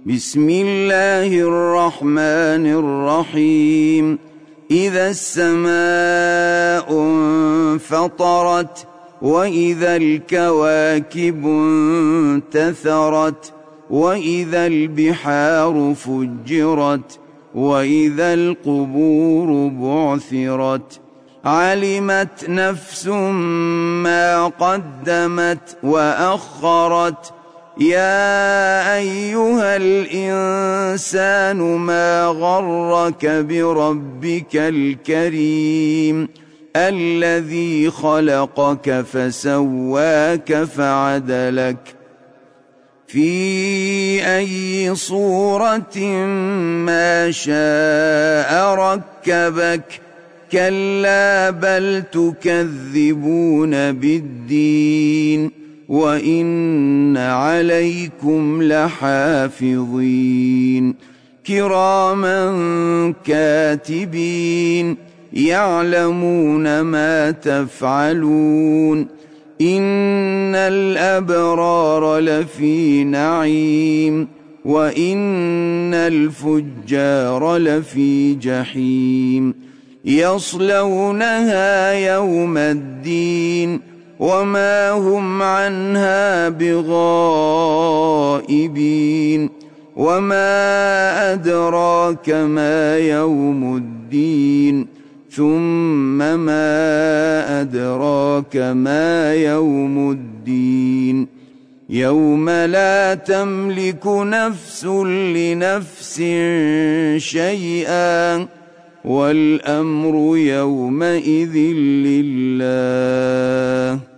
بسم الله الرحمن الرحيم إذا السماء انفطرت وإذا الكواكب انتثرت وإذا البحار فجرت وإذا القبور بعثرت علمت نفس ما قدمت وأخرت يا أيها الإنسان ما غرك بربك الكريم الذي خلقك فسواك فعدلك في أي صورة ما شاء ركبك كلا بل تكذبون بالدين وإن عليكم لحافظين كراما كاتبين يعلمون ما تفعلون إن الأبرار لفي نعيم وإن الفجار لفي جحيم يصلونها يوم الدين وما هم عنها بغائبين وما أدراك ما يوم الدين ثم ما أدراك ما يوم الدين يوم لا تملك نفس لنفس شيئا والأمر يومئذ لله